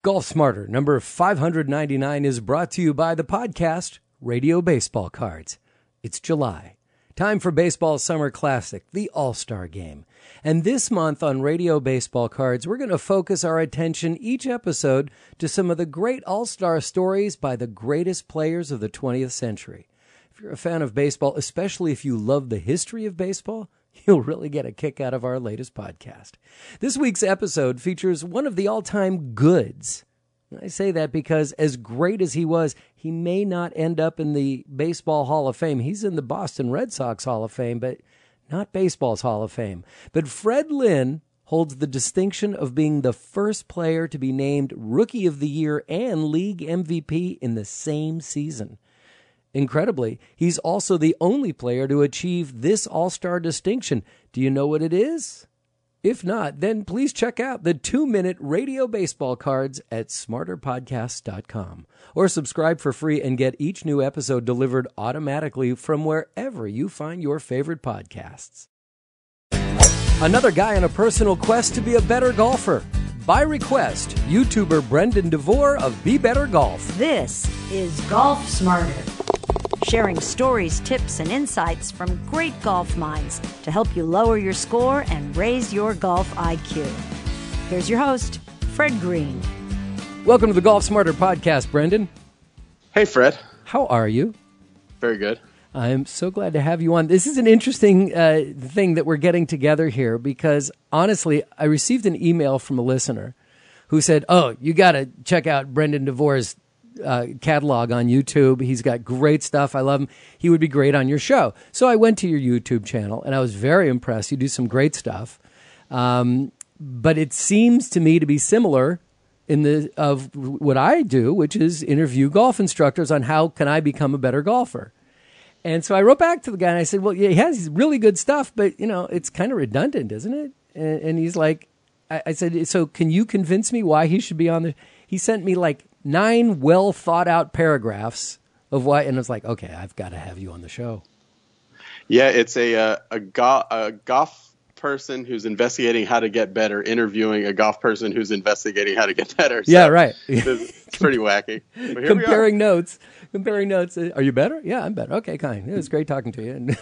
Golf Smarter, number 599, is brought to you by the podcast Radio Baseball Cards. It's July. Time for Baseball Summer Classic, the All-Star Game. And this month on Radio Baseball Cards, we're going to focus our attention each episode to some of the great All-Star stories by the greatest players of the 20th century. If you're a fan of baseball, especially if you love the history of baseball, you'll really get a kick out of our latest podcast. This week's episode features one of the all-time goods. I say that because as great as he was, he may not end up in the Baseball Hall of Fame. He's in the Boston Red Sox Hall of Fame, but not baseball's Hall of Fame. But Fred Lynn holds the distinction of being the first player to be named Rookie of the Year and League MVP in the same season. Incredibly, he's also the only player to achieve this all-star distinction. Do you know what it is? If not, then please check out the 2-minute Radio Baseball Cards at smarterpodcasts.com or subscribe for free and get each new episode delivered automatically from wherever you find your favorite podcasts. Another guy on a personal quest to be a better golfer. By request, YouTuber Brendan DeVore of Be Better Golf. This is Golf Smarter, sharing stories, tips, and insights from great golf minds to help you lower your score and raise your golf IQ. Here's your host, Fred Green. Welcome to the Golf Smarter podcast, Brendan. Hey, Fred. How are you? Very good. I'm so glad to have you on. This is an interesting thing that we're getting together here because, honestly, I received an email from a listener who said, oh, you got to check out Brendan DeVore's catalog on YouTube. He's got great stuff. I love him. He would be great on your show. So I went to your YouTube channel, and I was very impressed. You do some great stuff. But it seems to me to be similar of what I do, which is interview golf instructors on how can I become a better golfer. And so I wrote back to the guy, and I said, well, yeah, he has really good stuff, but, you know, it's kind of redundant, isn't it? And he's like, I said, so can you convince me why he should be on the... He sent me like 9 well-thought-out paragraphs of why, and I was like, okay, I've got to have you on the show. Yeah, it's a golf person who's investigating how to get better, interviewing a golf person who's investigating how to get better. So yeah, right. It's pretty wacky. Comparing notes. Are you better? Yeah, I'm better. Okay, kind. It was great talking to you.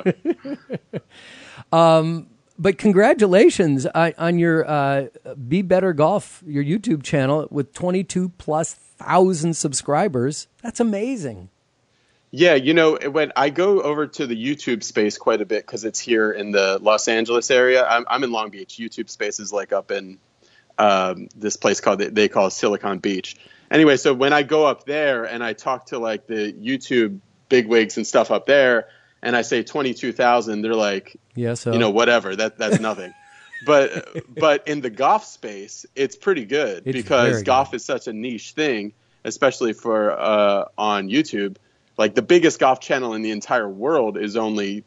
Yeah. But congratulations on your Be Better Golf, your YouTube channel with 22,000+ subscribers. That's amazing. Yeah, you know, when I go over to the YouTube space quite a bit because it's here in the Los Angeles area. I'm in Long Beach. YouTube space is like up in this place they call Silicon Beach. Anyway, so when I go up there and I talk to like the YouTube bigwigs and stuff up there, and I say 22,000, they're like, yeah, so you know, whatever. That's nothing. But in the golf space, it's pretty good because golf is such a niche thing, especially for on YouTube. Like the biggest golf channel in the entire world is only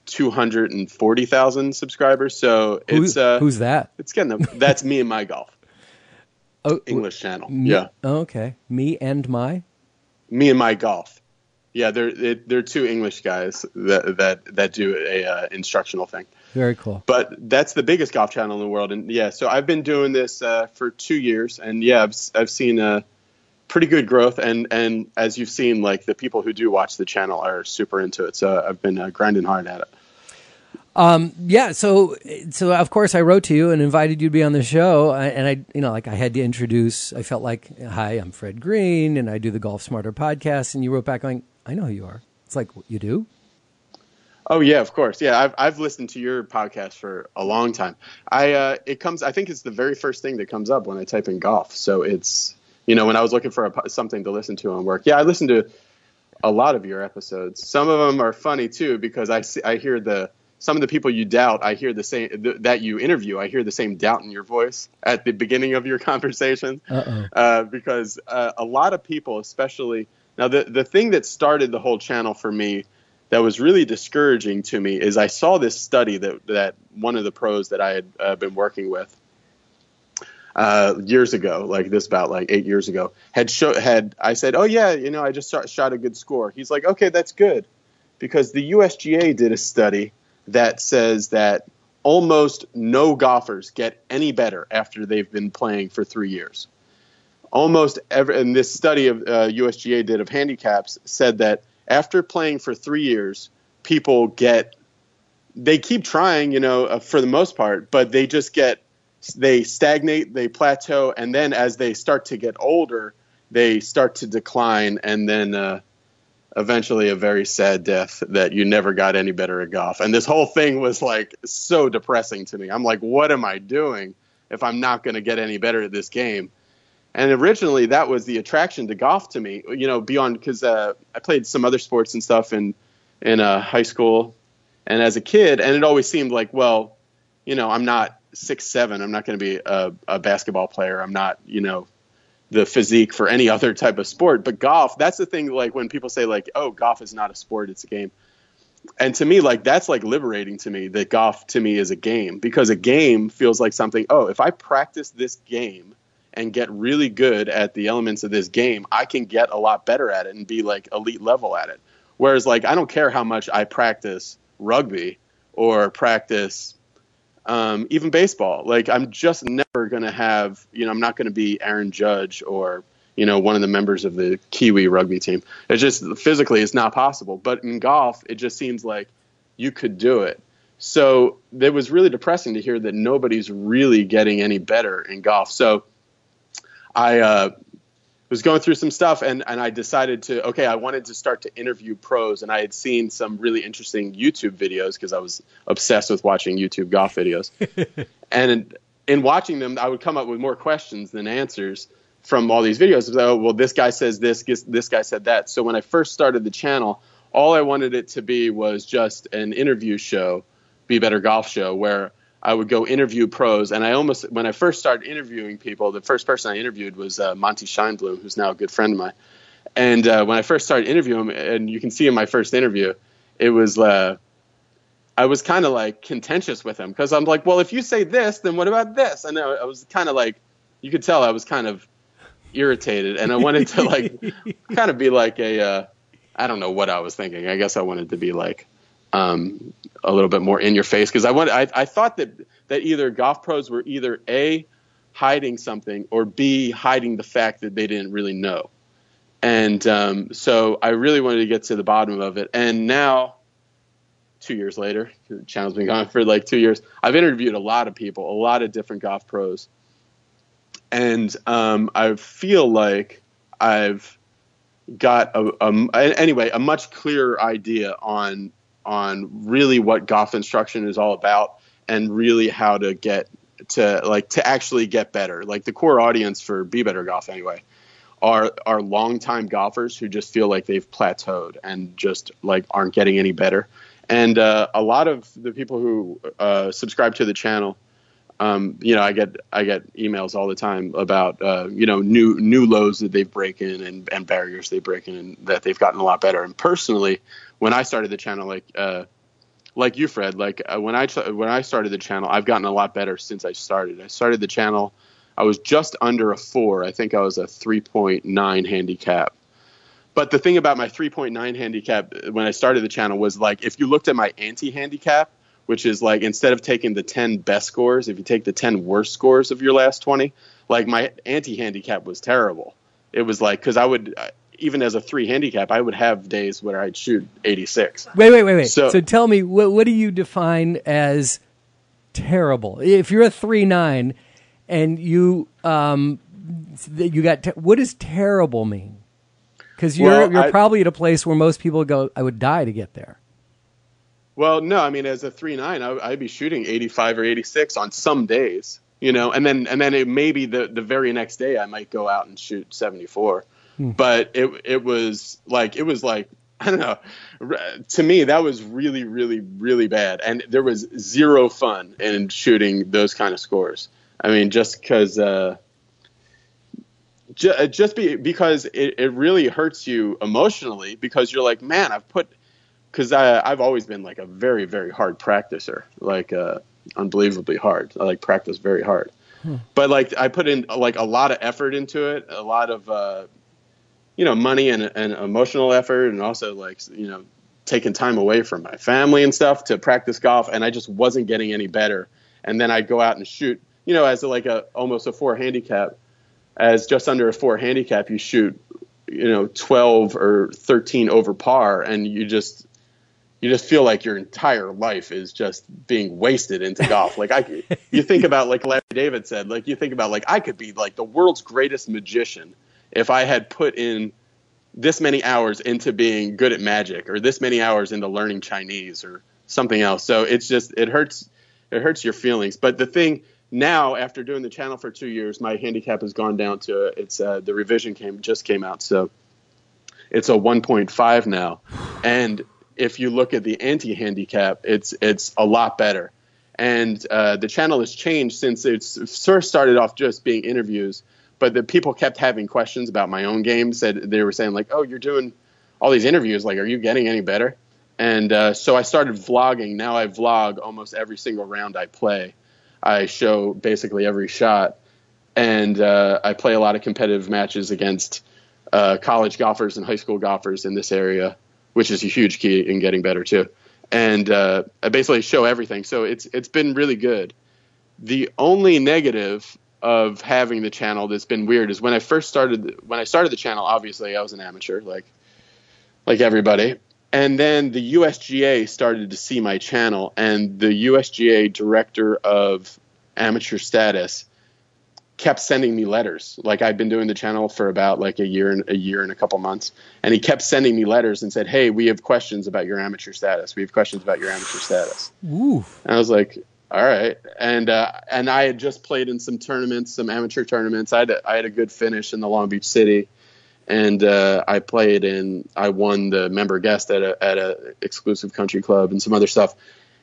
240,000 subscribers. So it's who's that? That's Me and My Golf. English channel. Yeah. Oh, okay. Me and My Golf. Yeah, they're 2 English guys that do a instructional thing. Very cool. But that's the biggest golf channel in the world, and yeah. So I've been doing this for 2 years, and yeah, I've seen a pretty good growth, and as you've seen, like the people who do watch the channel are super into it. So I've been grinding hard at it. Yeah. So of course I wrote to you and invited you to be on the show. And I had to introduce, I felt like, hi, I'm Fred Green and I do the Golf Smarter podcast. And you wrote back going, I know who you are. It's like, you do? Oh yeah, of course. Yeah. I've listened to your podcast for a long time. I think it's the very first thing that comes up when I type in golf. So it's, you know, when I was looking for something to listen to on work. Yeah. I listened to a lot of your episodes. Some of them are funny too, because I hear some of the people you doubt, I hear the same that you interview. I hear the same doubt in your voice at the beginning of your conversation. Because a lot of people, especially now, the thing that started the whole channel for me that was really discouraging to me is I saw this study that one of the pros that I had been working with years ago, like this about like 8 years ago, had I said, oh yeah, you know, I just shot a good score. He's like, okay, that's good, because the USGA did a study that says that almost no golfers get any better after they've been playing for 3 years. almost every, and this study of USGA did of handicaps said that after playing for 3 years, people they keep trying, for the most part, but they stagnate, they plateau, and then as they start to get older, they start to decline, and then eventually a very sad death that you never got any better at golf. And this whole thing was like so depressing to me. I'm like, what am I doing if I'm not going to get any better at this game? And originally that was the attraction to golf to me, beyond, because I played some other sports and stuff in high school and as a kid. And it always seemed like, well, I'm not 6'7". I'm not going to be a basketball player. I'm not, the physique for any other type of sport. But golf, that's the thing, like when people say like, oh, golf is not a sport, it's a game. And to me, like, that's like liberating to me, that golf to me is a game, because a game feels like something, oh, if I practice this game and get really good at the elements of this game, I can get a lot better at it and be like elite level at it. Whereas like, I don't care how much I practice rugby or practice even baseball. Like, I'm just never going to have, I'm not going to be Aaron Judge or, one of the members of the Kiwi rugby team. It's just physically it's not possible. But in golf, it just seems like you could do it. So it was really depressing to hear that nobody's really getting any better in golf. So I was going through some stuff and I decided I wanted to start to interview pros, and I had seen some really interesting YouTube videos because I was obsessed with watching YouTube golf videos. And in watching them, I would come up with more questions than answers from all these videos. So, well, this guy says this guy said that. So when I first started the channel, all I wanted it to be was just an interview show, Be Better Golf Show, where I would go interview pros. And when I first started interviewing people, the first person I interviewed was Monty Scheinblum, who's now a good friend of mine. And when I first started interviewing him, and you can see in my first interview, it was, I was kind of like contentious with him, because I'm like, well, if you say this, then what about this? And I was kind of like, you could tell I was kind of irritated, and I wanted to like kind of be like I don't know what I was thinking. I guess I wanted to be like, a little bit more in your face, because I thought that either golf pros were either A, hiding something, or B, hiding the fact that they didn't really know. And so I really wanted to get to the bottom of it. And now, 2 years later, the channel's been going for like 2 years, I've interviewed a lot of people, a lot of different golf pros. And I feel like I've got a much clearer idea on really what golf instruction is all about, and really how to get to actually get better. Like, the core audience for Be Better Golf anyway are longtime golfers who just feel like they've plateaued and just like aren't getting any better. And a lot of the people who subscribe to the channel, I get emails all the time about new lows that they've broken and barriers they break in, and that they've gotten a lot better. And personally, when I started the channel, like you, Fred, when I started the channel, I've gotten a lot better since I started. I started the channel, I was just under a 4. I think I was a 3.9 handicap. But the thing about my 3.9 handicap when I started the channel was, like, if you looked at my anti-handicap, which is like, instead of taking the 10 best scores, if you take the 10 worst scores of your last 20, like, my anti-handicap was terrible. It was like, because I would, even as a 3 handicap, I would have days where I'd shoot 86. Wait. So tell me, what do you define as terrible? If you're a 3.9 and you got, what does terrible mean? Because you're probably at a place where most people go, I would die to get there. Well, no, I mean, as a 3.9, I'd be shooting 85 or 86 on some days, and then it maybe the very next day I might go out and shoot 74. But it was like, I don't know, to me, that was really, really, really bad. And there was zero fun in shooting those kind of scores. I mean, just because because it really hurts you emotionally, because you're like, man, because I've always been like a very, very hard practicer, like unbelievably hard. I like practice very hard. But like, I put in like a lot of effort into it, a lot of, money and emotional effort, and also like, taking time away from my family and stuff to practice golf. And I just wasn't getting any better. And then I'd go out and shoot, as almost a 4 handicap. as just under a 4 handicap, you shoot, 12 or 13 over par, and you just feel like your entire life is just being wasted into golf. Like you think about, like Larry David said, like you think about, like, I could be like the world's greatest magician if I had put in this many hours into being good at magic, or this many hours into learning Chinese or something else. So it hurts your feelings. But the thing now, after doing the channel for 2 years, my handicap has gone down to, the revision just came out. So it's a 1.5 now. And if you look at the anti-handicap, it's a lot better. And the channel has changed since it's first started off just being interviews, but the people kept having questions about my own game. They were saying, like, oh, you're doing all these interviews, like, are you getting any better? And so I started vlogging. Now I vlog almost every single round I play. I show basically every shot, and I play a lot of competitive matches against college golfers and high school golfers in this area, which is a huge key in getting better too. And I basically show everything. So it's been really good. The only negative of having the channel that's been weird is when I started the channel, obviously I was an amateur, like everybody. And then the USGA started to see my channel, and the USGA director of amateur status kept sending me letters. Like, I'd been doing the channel for about like a year and a couple months, and he kept sending me letters and said, hey, we have questions about your amateur status. We have questions about your amateur status. Ooh. And I was like, all right. And I had just played in some tournaments, some amateur tournaments. I had a good finish in the Long Beach City. And I won the member guest at a exclusive country club and some other stuff.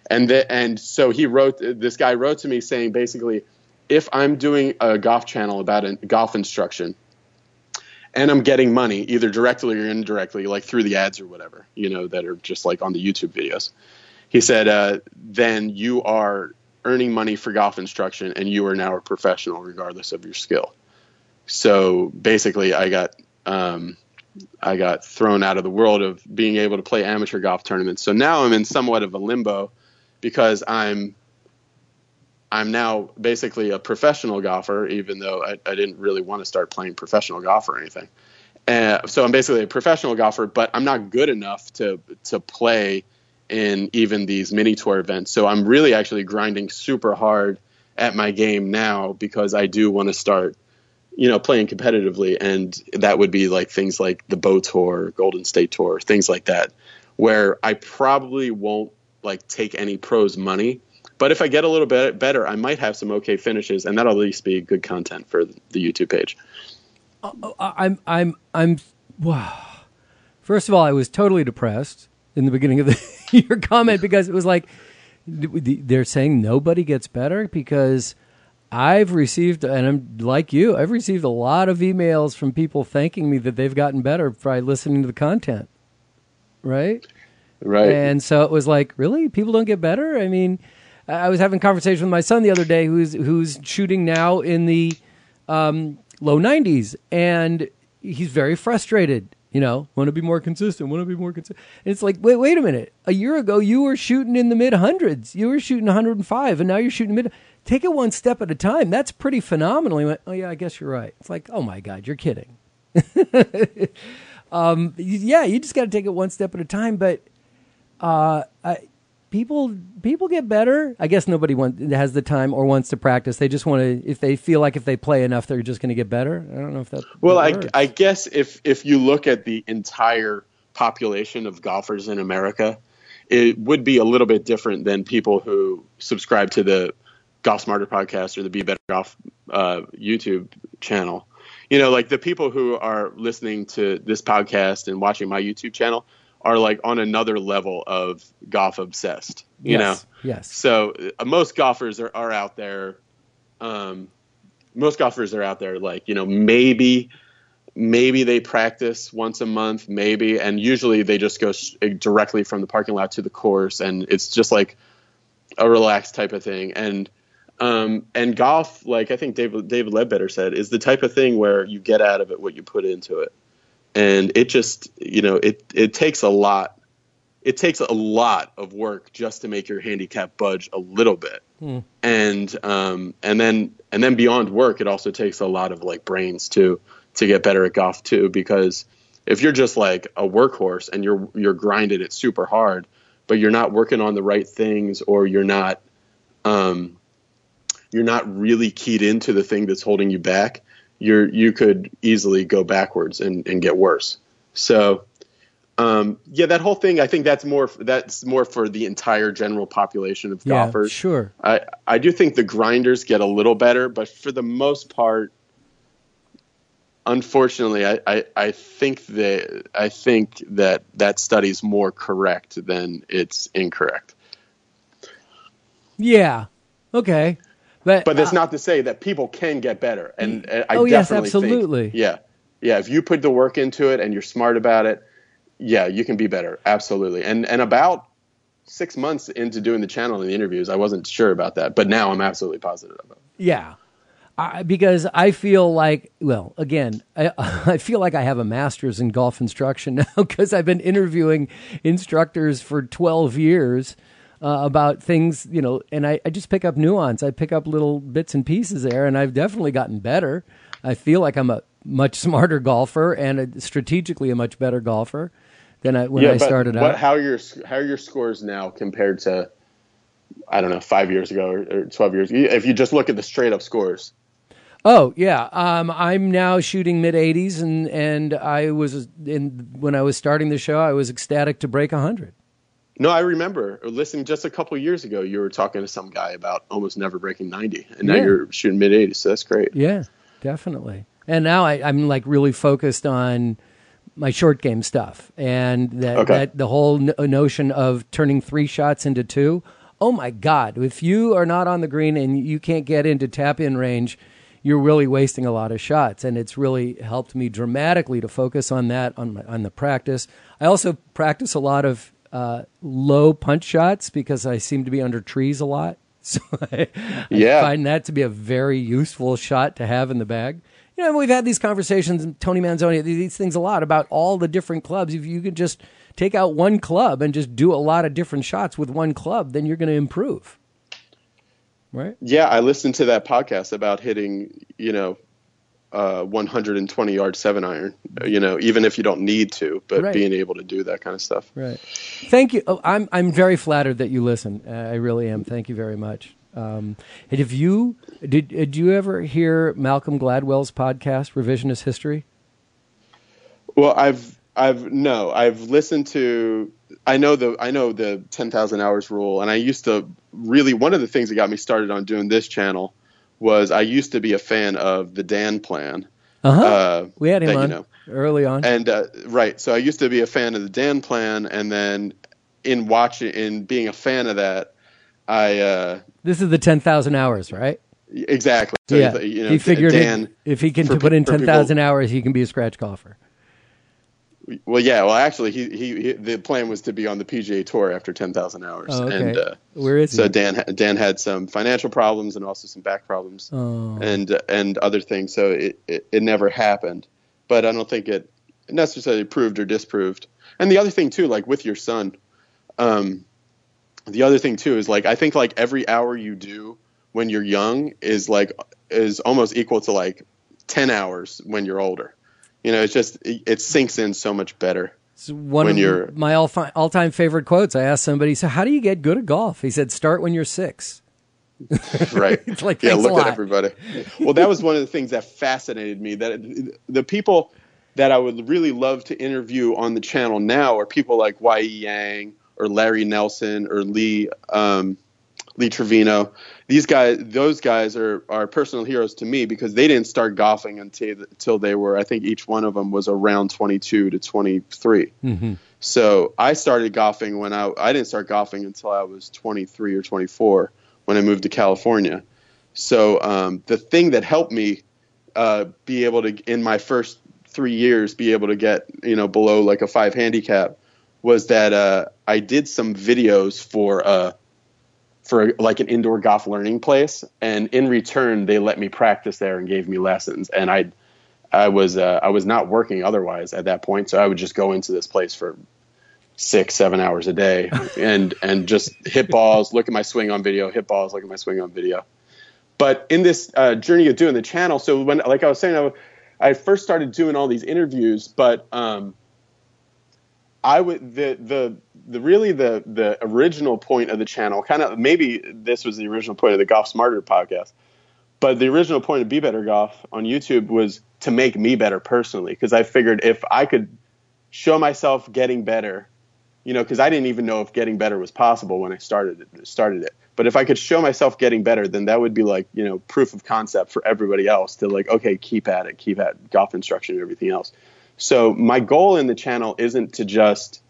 And so this guy wrote to me saying, basically, if I'm doing a golf channel about a golf instruction and I'm getting money either directly or indirectly, like through the ads or whatever, that are just like on the YouTube videos, he said, then you are earning money for golf instruction and you are now a professional regardless of your skill. So basically I got thrown out of the world of being able to play amateur golf tournaments. So now I'm in somewhat of a limbo, because I'm now basically a professional golfer, even though I didn't really want to start playing professional golf or anything. So I'm basically a professional golfer, but I'm not good enough to play in even these mini tour events. So I'm really actually grinding super hard at my game now, because I do want to start playing competitively. And that would be like things like the Bow Tour, Golden State Tour, things like that, where I probably won't like take any pros money. But if I get a little bit better, I might have some okay finishes, and that'll at least be good content for the YouTube page. Wow. First of all, I was totally depressed in the beginning of your comment, because it was like, they're saying nobody gets better, because I've received, and I'm like you, I've received a lot of emails from people thanking me that they've gotten better by listening to the content. Right. And so it was like, really? People don't get better? I mean, I was having a conversation with my son the other day, who's shooting now in the low 90s, and he's very frustrated. Want to be more consistent, And it's like, wait a minute. A year ago, you were shooting in the mid-hundreds. You were shooting 105, and now you're shooting mid. Take it one step at a time. That's pretty phenomenal. He went, oh, yeah, I guess you're right. It's like, oh, my God, you're kidding. Yeah, you just got to take it one step at a time. But people get better. I guess nobody has the time or wants to practice. They just want to, if they feel like if they play enough, they're just going to get better. I don't know if that. Well, I guess if you look at the entire population of golfers in America, it would be a little bit different than people who subscribe to the Golf Smarter podcast or the Be Better Golf YouTube channel. Like the people who are listening to this podcast and watching my YouTube channel are like on another level of golf obsessed, you know? Yes. So most golfers are out there. Most golfers are out there, like, maybe they practice once a month, maybe. And usually they just go directly from the parking lot to the course. And it's just like a relaxed type of thing. And golf, like I think David Ledbetter said, is the type of thing where you get out of it what you put into it. And it just, it takes a lot it takes a lot of work just to make your handicap budge a little bit. And then beyond work, it also takes a lot of like brains to get better at golf too, because if you're just like a workhorse and you're grinding it super hard, but you're not working on the right things, or you're not really keyed into the thing that's holding you back, you could easily go backwards and get worse. So, that whole thing, I think that's more for the entire general population of golfers. Sure. I do think the grinders get a little better, but for the most part, unfortunately, I think that study's more correct than it's incorrect. Yeah. Okay. But that's not to say that people can get better. And I definitely yes, absolutely. think, yeah. If you put the work into it and you're smart about it, yeah, you can be better. Absolutely. And about 6 months into doing the channel and the interviews, I wasn't sure about that, but now I'm absolutely positive about it. Yeah. Because I feel like, well, again, I feel like I have a master's in golf instruction now, because I've been interviewing instructors for 12 years about things, and I just pick up nuance. I pick up little bits and pieces there, and I've definitely gotten better. I feel like I'm a much smarter golfer and strategically a much better golfer than when I started out. How are your scores now compared to, I don't know, 5 years ago or 12 years? If you just look at the straight up scores. Oh yeah, I'm now shooting mid 80s, and I was when I was starting the show, I was ecstatic to break 100. No, I remember listening just a couple of years ago. You were talking to some guy about almost never breaking 90, and now you're shooting mid 80s. So that's great. Yeah, definitely. And now I'm like really focused on my short game stuff, and that the whole notion of turning 3 shots into 2. Oh my God! If you are not on the green and you can't get into tap in range, you're really wasting a lot of shots. And it's really helped me dramatically to focus on that, on the practice. I also practice a lot of low punch shots because I seem to be under trees a lot. So I find that to be a very useful shot to have in the bag. We've had these conversations, Tony Manzoni, these things a lot about all the different clubs. If you could just take out one club and just do a lot of different shots with one club, then you're going to improve. Right? Yeah, I listened to that podcast about hitting, 120-yard 7-iron, even if you don't need to, but being able to do that kind of stuff. Right. Thank you. Oh, I'm very flattered that you listen. I really am. Thank you very much. And did you ever hear Malcolm Gladwell's podcast, Revisionist History? Well, I've listened to. I know the 10,000 hours rule, and I used to really, one of the things that got me started on doing this channel was I used to be a fan of the Dan Plan. We had him on early on. And so I used to be a fan of the Dan Plan, and then in being a fan of that, this is the 10,000 hours, right? Exactly. So he figured if he can put in 10,000 hours, he can be a scratch golfer. Well, yeah. Well, actually, he the plan was to be on the PGA Tour after 10,000 hours. Oh, okay. And where is he? So Dan had some financial problems and also some back problems and other things. So it never happened. But I don't think it necessarily proved or disproved. And the other thing too, like with your son, the other thing too is like I think like every hour you do when you're young is almost equal to like 10 hours when you're older. It sinks in so much better. It's one of my all-time favorite quotes. I asked somebody, so how do you get good at golf? He said, start when you're 6. Right. It's like, look at everybody. Well, that was one of the things that fascinated me, that the people that I would really love to interview on the channel now are people like Y.E. Yang or Larry Nelson or Lee Trevino. Those guys are personal heroes to me because they didn't start golfing until they were, I think each one of them was around 22 to 23. Mm-hmm. So I started golfing I didn't start golfing until I was 23 or 24 when I moved to California. So the thing that helped me be able to, in my first 3 years, be able to get, below like a 5 handicap was that I did some videos for like an indoor golf learning place, and in return they let me practice there and gave me lessons. And I was not working otherwise at that point, so I would just go into this place for 6-7 hours a day and just hit balls, look at my swing on video, hit balls, look at my swing on video. But in this journey of doing the channel, so when, like I was saying, I first started doing all these interviews, but I would the original point of the channel, kind of, maybe this was the original point of the Golf Smarter podcast, but the original point of Be Better Golf on YouTube was to make me better personally, because I figured if I could show myself getting better, because I didn't even know if getting better was possible when I started it. But if I could show myself getting better, then that would be like, proof of concept for everybody else to like, okay, keep at golf instruction and everything else. So my goal in the channel isn't to just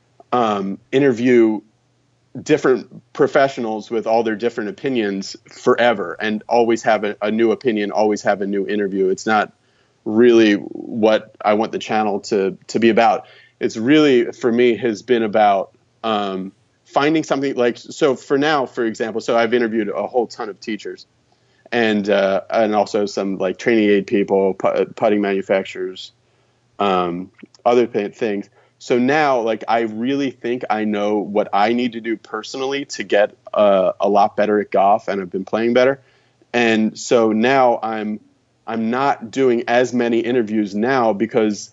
interview different professionals with all their different opinions forever and always have a new opinion, always have a new interview. It's not really what I want the channel to be about. It's really, for me, has been about finding something like, so for now, for example, so I've interviewed a whole ton of teachers and also some like training aid people, putting manufacturers, other things. So now, like, I really think I know what I need to do personally to get a lot better at golf, and I've been playing better. And so now I'm not doing as many interviews now because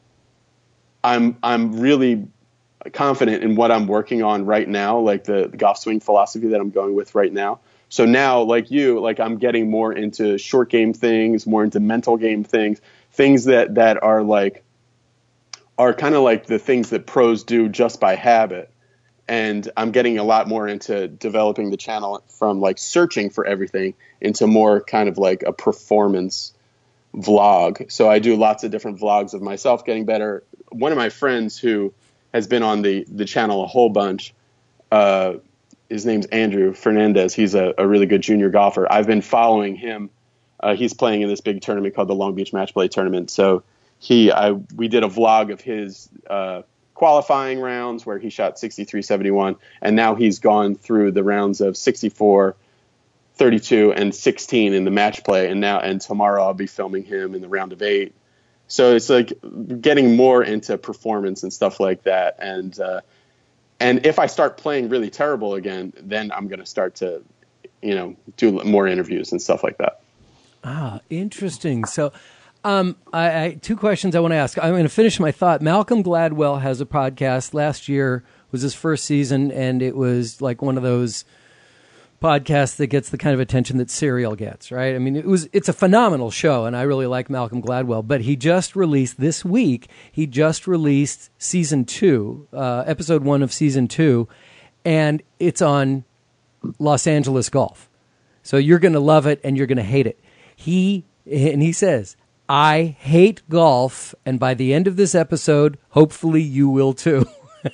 I'm really confident in what I'm working on right now, like the golf swing philosophy that I'm going with right now. So now, like you, like I'm getting more into short game things, more into mental game things that are kind of like the things that pros do just by habit. And I'm getting a lot more into developing the channel from like searching for everything into more kind of like a performance vlog. So I do lots of different vlogs of myself getting better. One of my friends who has been on the channel a whole bunch, his name's Andrew Fernandez. He's a really good junior golfer. I've been following him. He's playing in this big tournament called the Long Beach Match Play Tournament. So we did a vlog of his qualifying rounds where he shot 63-71, and now he's gone through the rounds of 64, 32, and 16 in the match play, and tomorrow I'll be filming him in the round of 8. So it's like getting more into performance and stuff like that, and if I start playing really terrible again, then I'm going to start to do more interviews and stuff like that. Ah, interesting. So I two questions I want to ask. I'm going to finish my thought. Malcolm Gladwell has a podcast. Last year was his first season, and it was like one of those podcasts that gets the kind of attention that Serial gets, right? I mean, it's a phenomenal show, and I really like Malcolm Gladwell, but he just released this week, season 2, episode 1 of season 2, and it's on Los Angeles golf. So you're going to love it and you're going to hate it. He says, I hate golf, and by the end of this episode, hopefully you will too.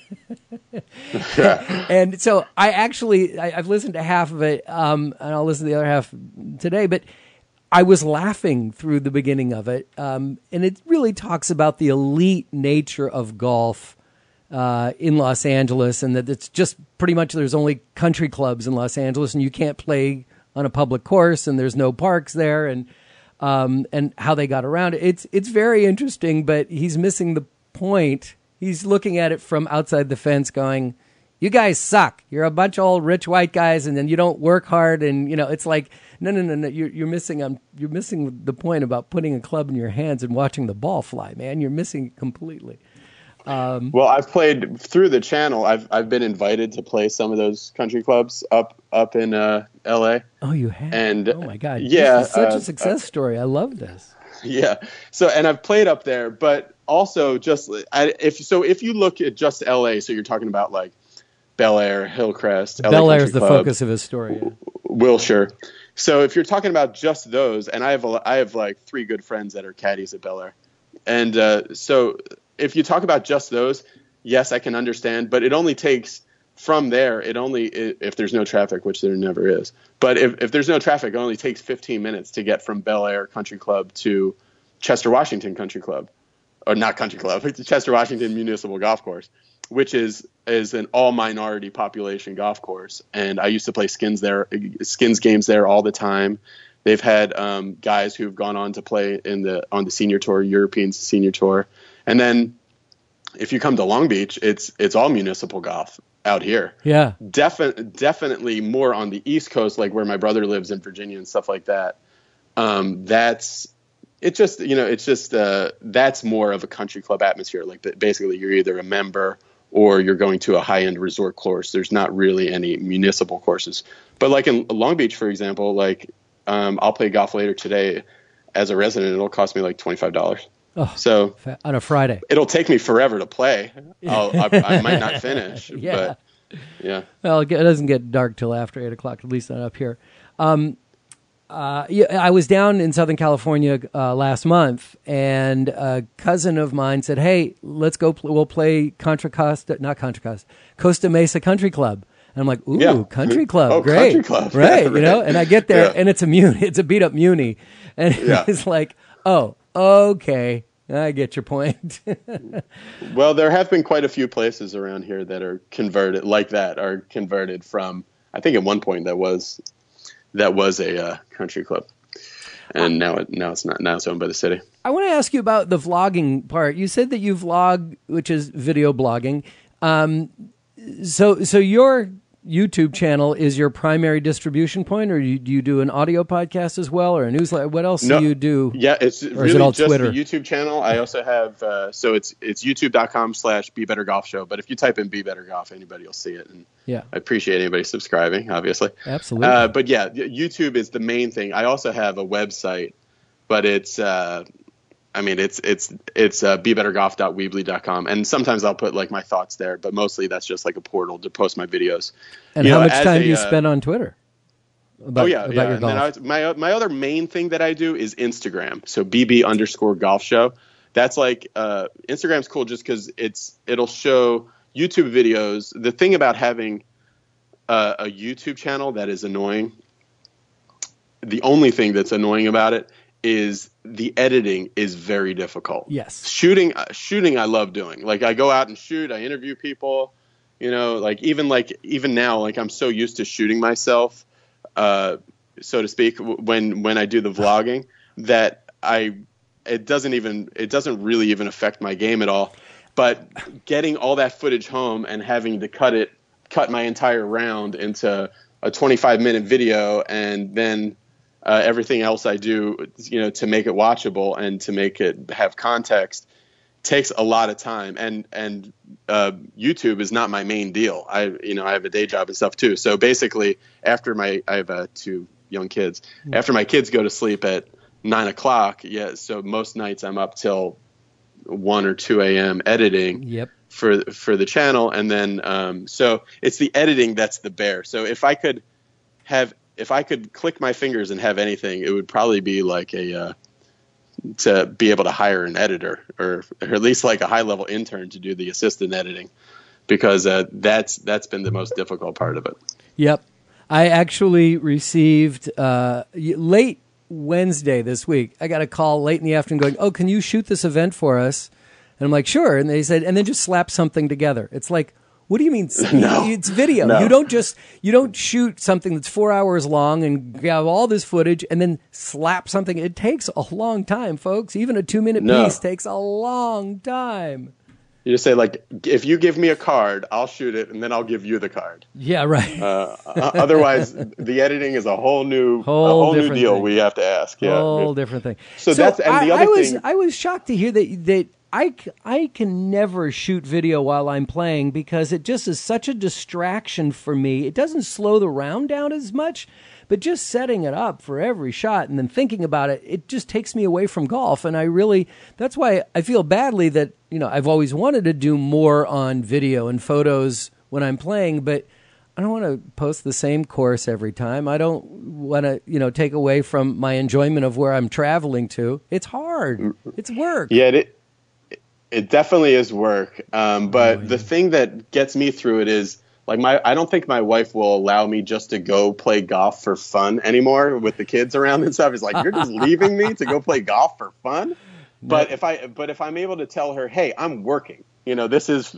And so I've listened to half of it, and I'll listen to the other half today, but I was laughing through the beginning of it, and it really talks about the elite nature of golf in Los Angeles, and that it's just pretty much there's only country clubs in Los Angeles, and you can't play on a public course, and there's no parks there, and how they got around it. It's very interesting, but he's missing the point. He's looking at it from outside the fence going, you guys suck. You're a bunch of old rich white guys, and then you don't work hard. And, it's like, no. You're missing the point about putting a club in your hands and watching the ball fly, man. You're missing it completely. Well, I've played through the channel. I've been invited to play some of those country clubs up in LA. Oh, you have? And oh my God. Yeah. This is such a success story. I love this. Yeah. So, and I've played up there, but also if you look at just LA, so you're talking about like Bel Air, Hillcrest, LA Bel Air is the Club, focus of his story. Yeah. Wilshire. So if you're talking about just those, and I have like 3 good friends that are caddies at Bel Air. And so if you talk about just those, yes, I can understand, but it only takes from there, if there's no traffic, which there never is, but if there's no traffic, it only takes 15 minutes to get from Bel Air Country Club to Chester Washington Country Club, or not Country Club, Chester Washington Municipal Golf Course, which is an all minority population golf course. And I used to play skins games there all the time. They've had guys who've gone on to play on the senior tour, European senior tour. And then if you come to Long Beach, it's all municipal golf out here. Yeah. Definitely more on the East Coast, like where my brother lives in Virginia and stuff like that. That's more of a country club atmosphere. Like basically you're either a member or you're going to a high-end resort course. There's not really any municipal courses. But like in Long Beach, for example, like I'll play golf later today as a resident. It'll cost me like $25. Oh, so on a Friday, it'll take me forever to play. I might not finish. Yeah. But yeah. Well, it doesn't get dark till after 8 o'clock, at least not up here. I was down in Southern California last month, and a cousin of mine said, "Hey, let's go. We'll play Costa Mesa Country Club." And I'm like, "Ooh, Yeah. country club, Oh, great, country club. right?" Right. You know. And I get there, Yeah. and it's a beat up Muni, and Yeah. it's like, "Oh, okay, I get your point." Well, there have been quite a few places around here that are converted from, I think at one point that was a country club, and now it's not. Now it's owned by the city. I want to ask you about the vlogging part. You said that you vlog, which is video blogging. So your YouTube channel is your primary distribution point, or do you do an audio podcast as well, or a newsletter? What else do you do? Yeah, it's or really is it all just Twitter? the YouTube channel. I also have so it's youtube.com/BeBetterGolfShow. But if you type in Be Better Golf, anybody will see it. And Yeah, I appreciate anybody subscribing, obviously. absolutely. But yeah, YouTube is the main thing. I also have a website, but it's BeBetterGolf.weebly.com, and sometimes I'll put like my thoughts there, but mostly that's just like a portal to post my videos. And how much time do you spend on Twitter? About your And golf? then my other main thing that I do is Instagram. So BB_golf show. That's like Instagram's cool just because it'll show YouTube videos. The thing about having a YouTube channel that is annoying, the only thing that's annoying about it is the editing is very difficult. Yes. Shooting I love doing. Like I go out and shoot, I interview people, you know, like even now, like I'm so used to shooting myself, so to speak, when I do the vlogging, that it doesn't really even affect my game at all. But getting all that footage home and having to cut my entire round into a 25-minute video, and then everything else I do, you know, to make it watchable and to make it have context, takes a lot of time. And YouTube is not my main deal. I have a day job and stuff too. So basically, after I have 2 young kids. After my kids go to sleep at 9 o'clock, so most nights I'm up till 1 or 2 a.m. editing. Yep. For the channel, and then so it's the editing that's the bear. So if I could click my fingers and have anything, it would probably be like to be able to hire an editor or at least like a high-level intern to do the assistant editing, because that's been the most difficult part of it. Yep. I actually received late Wednesday this week, I got a call late in the afternoon going, "Oh, can you shoot this event for us?" And I'm like, "Sure." And they said, and then just slap something together. It's like, what do you mean? No. It's video. No. You don't shoot something that's 4 hours long and have all this footage and then slap something. It takes a long time, folks. Even a 2-minute piece takes a long time. You just say, like, if you give me a card, I'll shoot it, and then I'll give you the card. Yeah, right. Otherwise, the editing is a whole new deal thing. We have to ask. Yeah, whole different thing. So that's and the other thing. I was shocked to hear that I can never shoot video while I'm playing because it just is such a distraction for me. It doesn't slow the round down as much, but just setting it up for every shot and then thinking about it, it just takes me away from golf. And that's why I feel badly that, I've always wanted to do more on video and photos when I'm playing, but I don't want to post the same course every time. I don't want to, take away from my enjoyment of where I'm traveling to. It's hard. It's work. Yeah, it definitely is work. But the thing that gets me through it is, like, I don't think my wife will allow me just to go play golf for fun anymore with the kids around and stuff. It's like, you're just leaving me to go play golf for fun? But if I'm able to tell her, hey, I'm working, this is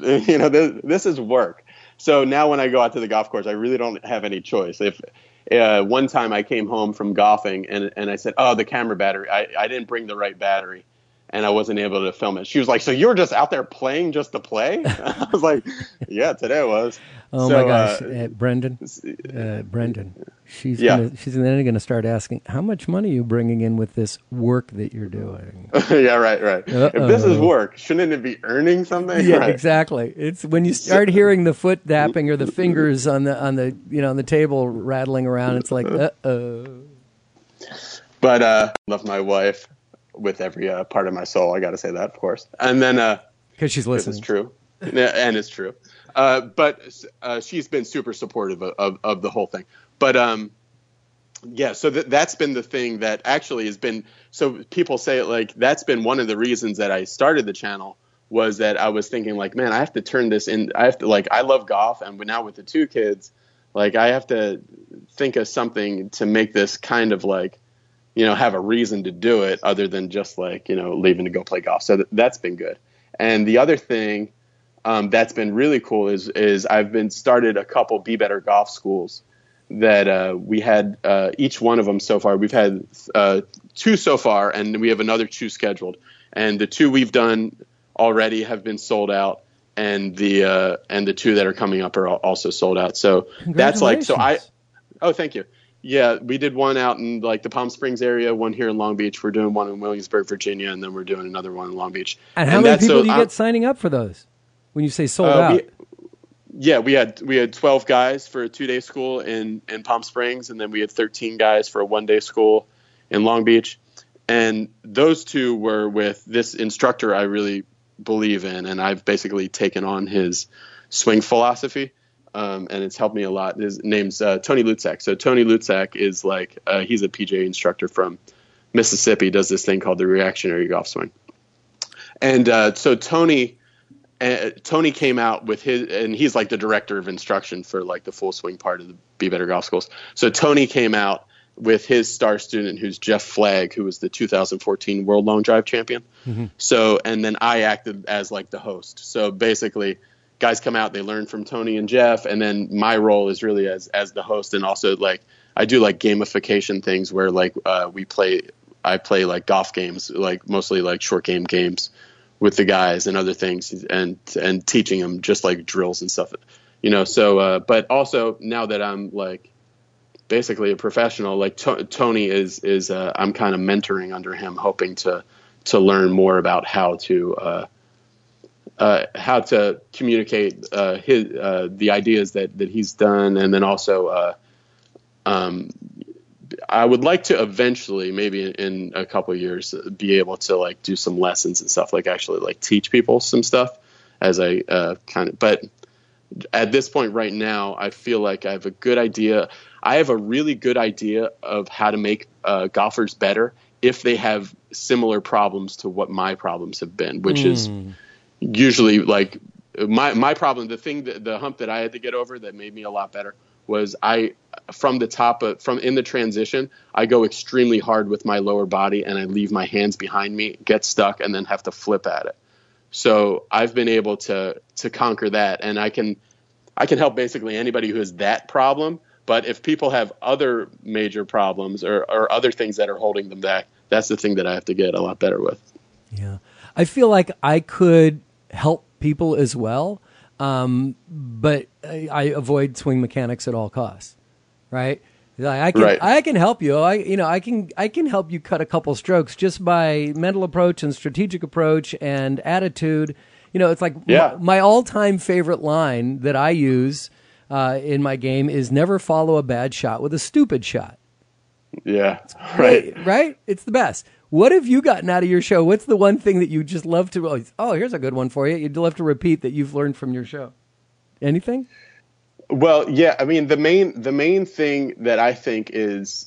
work. So now when I go out to the golf course, I really don't have any choice. If one time I came home from golfing and I said, oh, the camera battery, I didn't bring the right battery. and I wasn't able to film it. She was like, "So you were just out there playing just to play?" I was like, "Yeah, today it was." Oh so, my gosh, Brendan, she's then going to start asking, how much money are you bringing in with this work that you're doing? Yeah, right. If this is work, shouldn't it be earning something? Yeah, right. Exactly. It's when you start hearing the foot tapping or the fingers on the table rattling around. It's like, uh-oh. But love my wife with every part of my soul. I got to say that, of course. And then because she's listening, it's true, and it's true. But she's been super supportive of the whole thing. But yeah, so that's been the thing that actually has been. So people say like that's been one of the reasons that I started the channel, was that I was thinking like, man, I have to turn this in. I have to, like, I love golf, and now with the 2 kids, like I have to think of something to make this kind of like, have a reason to do it other than just like, leaving to go play golf. So that's been good. And the other thing that's been really cool is I've been started a couple Be Better Golf schools that we had each one of them so far. We've had 2 so far, and we have another 2 scheduled. And the 2 we've done already have been sold out, and the 2 that are coming up are also sold out. So that's like, oh, thank you. Yeah, we did one out in like the Palm Springs area, one here in Long Beach. We're doing one in Williamsburg, Virginia, and then we're doing another one in Long Beach. And how many people do you get signing up for those when you say sold out? We had 12 guys for a 2-day school in Palm Springs, and then we had 13 guys for a 1-day school in Long Beach. And those 2 were with this instructor I really believe in, and I've basically taken on his swing philosophy. And it's helped me a lot. His name's Tony Lutzak. So Tony Lutzak is like, he's a PGA instructor from Mississippi, does this thing called the reactionary golf swing. And so Tony came out with his, and he's like the director of instruction for like the full swing part of the Be Better Golf schools. So Tony came out with his star student, who's Jeff Flagg, who was the 2014 World Long Drive champion. Mm-hmm. So, and then I acted as like the host. So basically, guys come out, they learn from Tony and Jeff, and then my role is really as the host, and also like I do like gamification things where like I play like golf games, like mostly like short game games with the guys and other things, and teaching them just like drills and stuff, So, but also now that I'm like basically a professional, like Tony is I'm kind of mentoring under him, hoping to learn more about how to communicate the ideas that he's done. And then also I would like to eventually, maybe in a couple of years, be able to like do some lessons and stuff, like actually like teach people some stuff as I but at this point right now, I feel like I have a good idea. I have a really good idea of how to make golfers better if they have similar problems to what my problems have been, which is usually like my problem. The hump that I had to get over that made me a lot better was from in the transition, I go extremely hard with my lower body and I leave my hands behind me, get stuck, and then have to flip at it. So I've been able to conquer that, and I can help basically anybody who has that problem. But if people have other major problems or other things that are holding them back, that's the thing that I have to get a lot better with. Yeah. I feel like I could help people as well, but I avoid swing mechanics at all costs, right? I can help you. I can help you cut a couple strokes just by mental approach and strategic approach and attitude. It's like my all-time favorite line that I use in my game is never follow a bad shot with a stupid shot. Yeah, right. Right? It's the best. What have you gotten out of your show? What's the one thing that you just love to, here's a good one for you, you'd love to repeat that you've learned from your show? Anything? Well, yeah, I mean, the main thing that I think is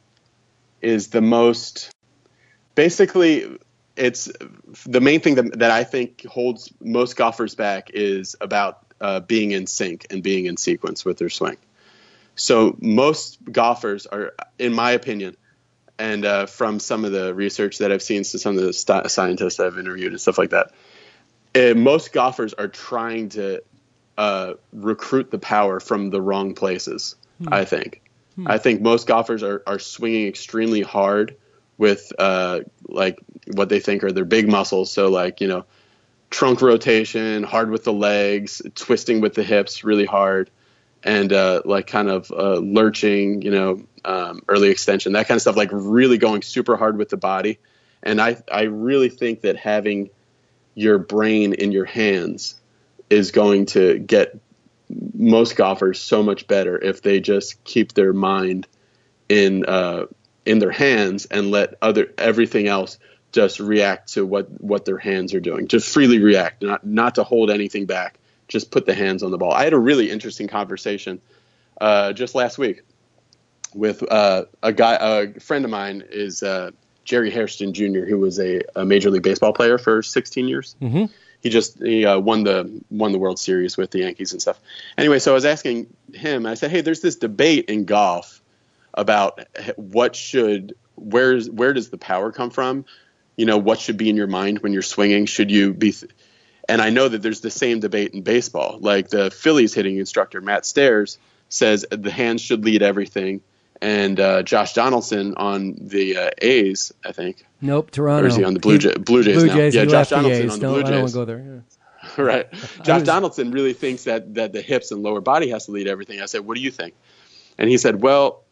the most, basically, it's the main thing that I think holds most golfers back is about being in sync and being in sequence with their swing. So most golfers are, in my opinion, and from some of the research that I've seen, so some of the scientists I've interviewed and stuff like that, most golfers are trying to recruit the power from the wrong places, I think. I think most golfers are swinging extremely hard with like what they think are their big muscles. So like, trunk rotation, hard with the legs, twisting with the hips really hard, and like kind of lurching, early extension, that kind of stuff, like really going super hard with the body. And I really think that having your brain in your hands is going to get most golfers so much better if they just keep their mind in their hands and let everything else just react to what their hands are doing. Just freely react, not to hold anything back. Just put the hands on the ball. I had a really interesting conversation just last week with a friend of mine is Jerry Hairston Jr., who was a Major League Baseball player for 16 years. Mm-hmm. He won the World Series with the Yankees and stuff. Anyway, so I was asking him, I said, hey, there's this debate in golf about where does the power come from? What should be in your mind when you're swinging? Should you be and I know that there's the same debate in baseball. Like the Phillies hitting instructor, Matt Stairs, says the hands should lead everything. And Josh Donaldson on the A's, I think. Nope, Toronto. Or is he on the Blue Jays now? Yeah, Josh Donaldson on the Blue Jays. I don't want to go there. Yeah. Right. Josh Donaldson really thinks that the hips and lower body has to lead everything. I said, what do you think? And he said, well,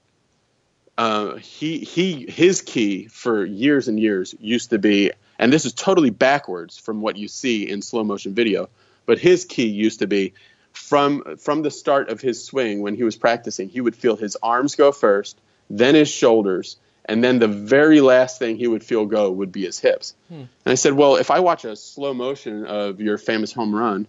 his key for years and years used to be, and this is totally backwards from what you see in slow motion video, but his key used to be from the start of his swing when he was practicing, he would feel his arms go first, then his shoulders, and then the very last thing he would feel go would be his hips. And I said, well, if I watch a slow motion of your famous home run,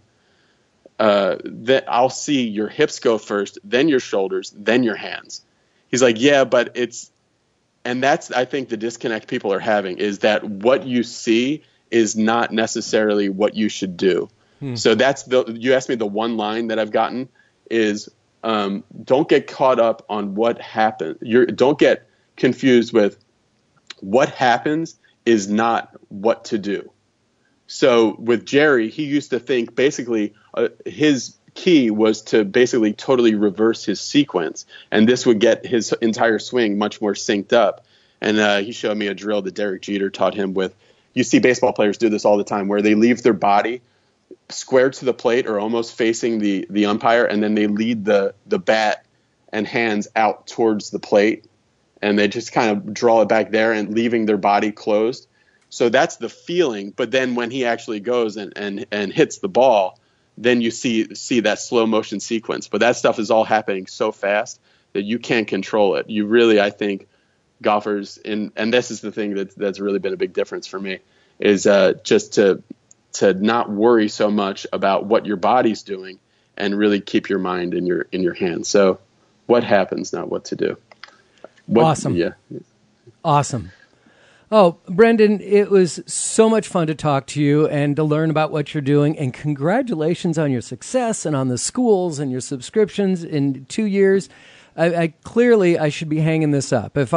that I'll see your hips go first, then your shoulders, then your hands. He's like, yeah, but and that's, I think, the disconnect people are having, is that what you see is not necessarily what you should do. So that's you asked me, the one line that I've gotten is, don't get caught up on what happened. Don't get confused with what happens is not what to do. So with Jerry, he used to think basically his key was to basically totally reverse his sequence, and this would get his entire swing much more synced up. And he showed me a drill that Derek Jeter taught him with. You see baseball players do this all the time, where they leave their body square to the plate or almost facing the umpire, and then they lead the bat and hands out towards the plate, and they just kind of draw it back there and leaving their body closed. So that's the feeling. But then when he actually goes and hits the ball, then you see that slow motion sequence. But that stuff is all happening so fast that you can't control it. You really, I think, golfers, and this is the thing that's really been a big difference for me, is just to not worry so much about what your body's doing and really keep your mind in your hands. So what happens, not what to do. Awesome. Yeah. Awesome. Oh, Brendan, it was so much fun to talk to you and to learn about what you're doing. And congratulations on your success and on the schools and your subscriptions in 2 years. I clearly should be hanging this up. If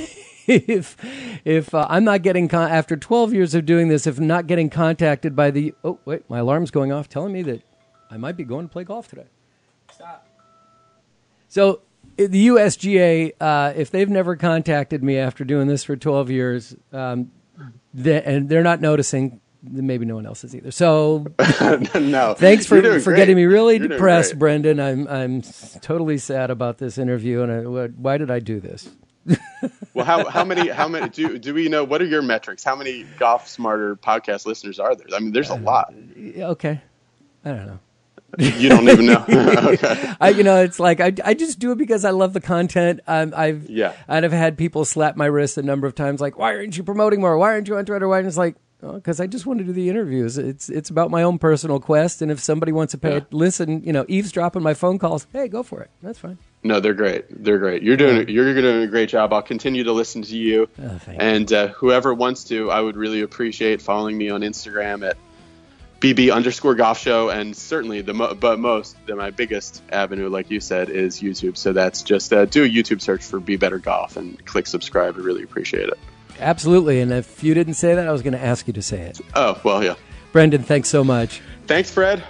I'm not getting after 12 years of doing this, if I'm not getting contacted by my alarm's going off, telling me that I might be going to play golf today. Stop. So the USGA, if they've never contacted me after doing this for 12 years, and they're not noticing, then maybe no one else is either. So no, thanks for getting me really depressed, Brendan. I'm totally sad about this interview, and why did I do this? Well, how many do we know? What are your metrics? How many Golf Smarter podcast listeners are there? I mean, there's a lot. Okay, I don't know. You don't even know. Okay. It's like I just do it because I love the content. I've had people slap my wrist a number of times, like, why aren't you promoting more? Why aren't you on Twitter? Why? And it's like, because I just want to do the interviews. It's about my own personal quest, and if somebody wants to listen, eavesdrop on my phone calls, hey, go for it. That's fine. No, they're great. They're great. You're doing a great job. I'll continue to listen to you. And whoever wants to, I would really appreciate following me on Instagram at BB_golf show. And certainly my biggest avenue, like you said, is YouTube. So that's just do a YouTube search for Be Better Golf and click subscribe. I really appreciate it. Absolutely. And if you didn't say that, I was going to ask you to say it. Oh, well, yeah. Brendan, thanks so much. Thanks, Fred.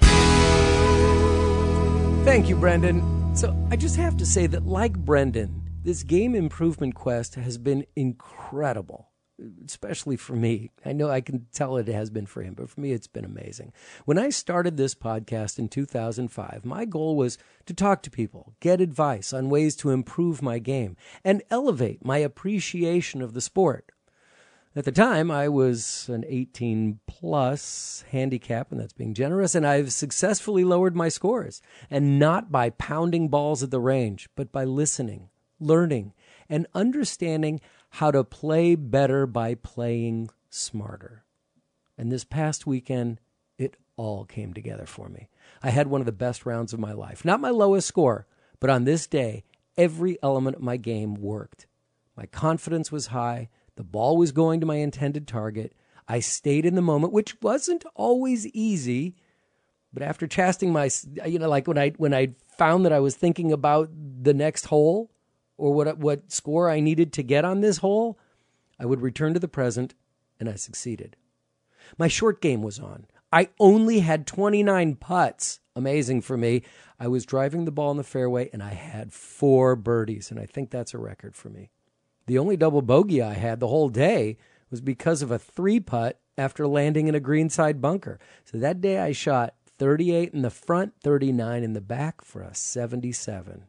Thank you, Brendan. So I just have to say that, like Brendan, this game improvement quest has been incredible. especially for me. I know I can tell it has been for him, but for me, it's been amazing. When I started this podcast in 2005, my goal was to talk to people, get advice on ways to improve my game, and elevate my appreciation of the sport. At the time, I was an 18-plus handicap, and that's being generous, and I've successfully lowered my scores, and not by pounding balls at the range, but by listening, learning, and understanding how to play better by playing smarter. And this past weekend, it all came together for me. I had one of the best rounds of my life. Not my lowest score, but on this day, every element of my game worked. My confidence was high. The ball was going to my intended target. I stayed in the moment, which wasn't always easy. But after casting my, like when I found that I was thinking about the next hole or what score I needed to get on this hole, I would return to the present, and I succeeded. My short game was on. I only had 29 putts. Amazing for me. I was driving the ball in the fairway, and I had 4 birdies, and I think that's a record for me. The only double bogey I had the whole day was because of a 3-putt after landing in a greenside bunker. So that day I shot 38 in the front, 39 in the back for a 77.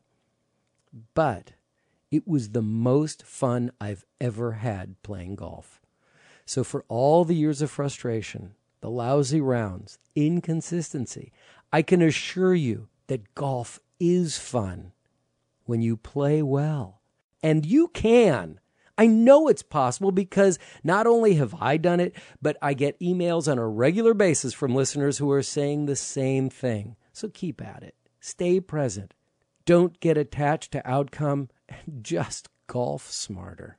But it was the most fun I've ever had playing golf. So for all the years of frustration, the lousy rounds, inconsistency, I can assure you that golf is fun when you play well. And you can. I know it's possible because not only have I done it, but I get emails on a regular basis from listeners who are saying the same thing. So keep at it. Stay present. Don't get attached to outcome, and just golf smarter.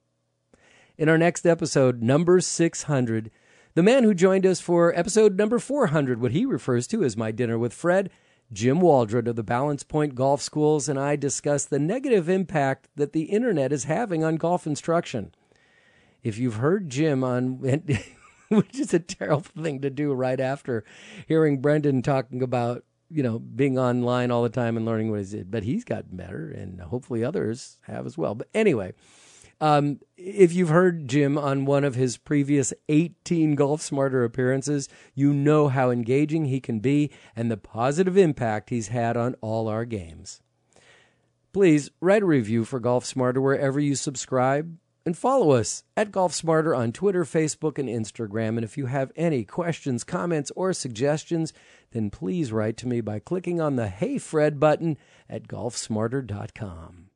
In our next episode, number 600, the man who joined us for episode number 400, what he refers to as My Dinner with Fred, Jim Waldron of the Balance Point Golf Schools, and I discuss the negative impact that the internet is having on golf instruction. If you've heard Jim on, which is a terrible thing to do right after hearing Brendan talking about, being online all the time and learning what he did, but he's gotten better, and hopefully others have as well. But anyway, if you've heard Jim on one of his previous 18 Golf Smarter appearances, you know how engaging he can be and the positive impact he's had on all our games. Please write a review for Golf Smarter wherever you subscribe, and follow us at Golf Smarter on Twitter, Facebook, and Instagram. And if you have any questions, comments, or suggestions, then please write to me by clicking on the Hey Fred button at golfsmarter.com.